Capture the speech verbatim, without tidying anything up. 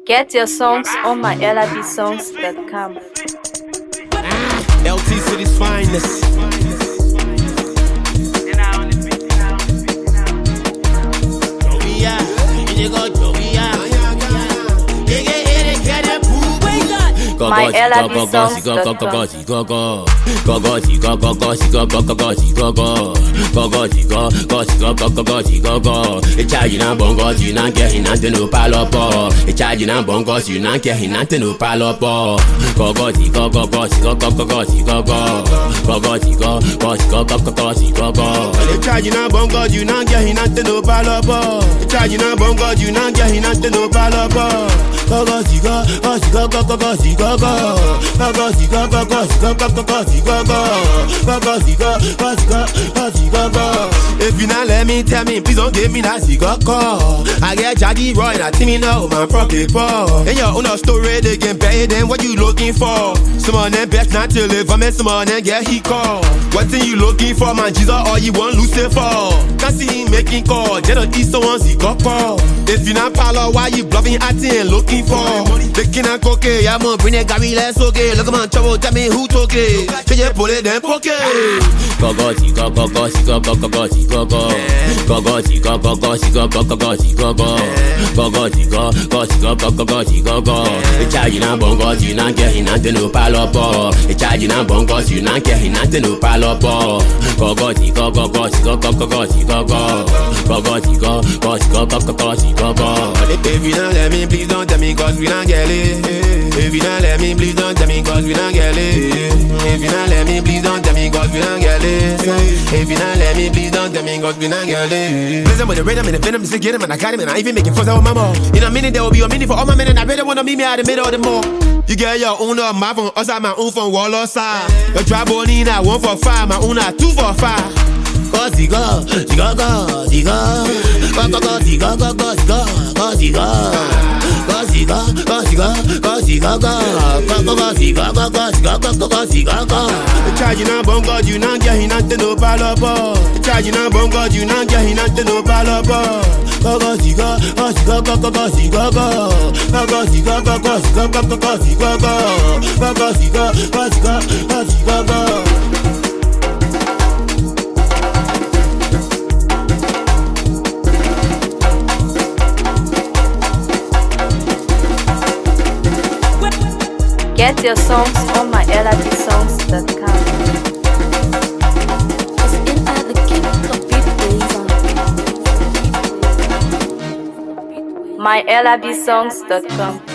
Get your songs on my L I B songs dot com. L T City's finest. My L I B songs dot com. It's charging on bongos, you not getting nothing to pile up. It's charging on bongos, you not getting nothing to pile up. Go go go go go go go go go go go go go go go go go. It's charging on bongos, you not getting nothing to pile up. It's charging on bongos, you not getting nothing to pile up. Go go go go go go go go go go. Go go go go go go go go go go go go go. If you not let me tell me, please don't give me that cigar call. I get Jaggy Roy, that team me know man from people. And your own story they get better than what you looking for. Some of them best not to live, I mean some of them get he call. What thing you looking for, man? Jesus, all you want Lucifer. Can't see him making call, just don't eat someone's cigar call. If you not parlor, why you bluffing, acting and looking for? They cannot cook it, yeah man, bring that Gary, let's okay. Look at my trouble, tell me who took it. Can you pull it, then poke it? Go go go go go go go go go go go go. Go go go go go go go go go go go go. Go go go go go go go go go go. It's charging on bongos, you not getting nothing to pile up. It's charging on bongos, you not getting nothing to pile up. Go go go go go go go go go go go go go. Go go go go go go go go go. If you don't let me, please don't tell me, cause we don't get it. If you don't let me, please don't tell me, cause we don't get it. If you don't let me, please don't tell me, cause we don't get it. If you don't let me, please don't tell me, cause we don't get it. Listen with the rhythm and the venom, just get him and I got him and I even making fuss out with my mom. In a minute there will be a minute for all my men and I really wanna meet me out the middle of the mall. You get your own on my phone, outside my own phone, wall or side. Your trap on in at one for five, my own at two for five. Go zigo, zigo go, zigo, go go go zigo go go zigo, go zigo, go zigo, go zigo, go zigo go, go go go zigo go go zigo go go go zigo go. Charging on bongos, you not getting nothing to pile up. Charging on bongos, you not getting nothing to pile up. Go go zigo, go zigo go go go zigo go, go go zigo go go zigo go go go zigo go, go go zigo, go zigo, go zigo go. Get your songs on my L I B songs dot com. my L I B songs dot com.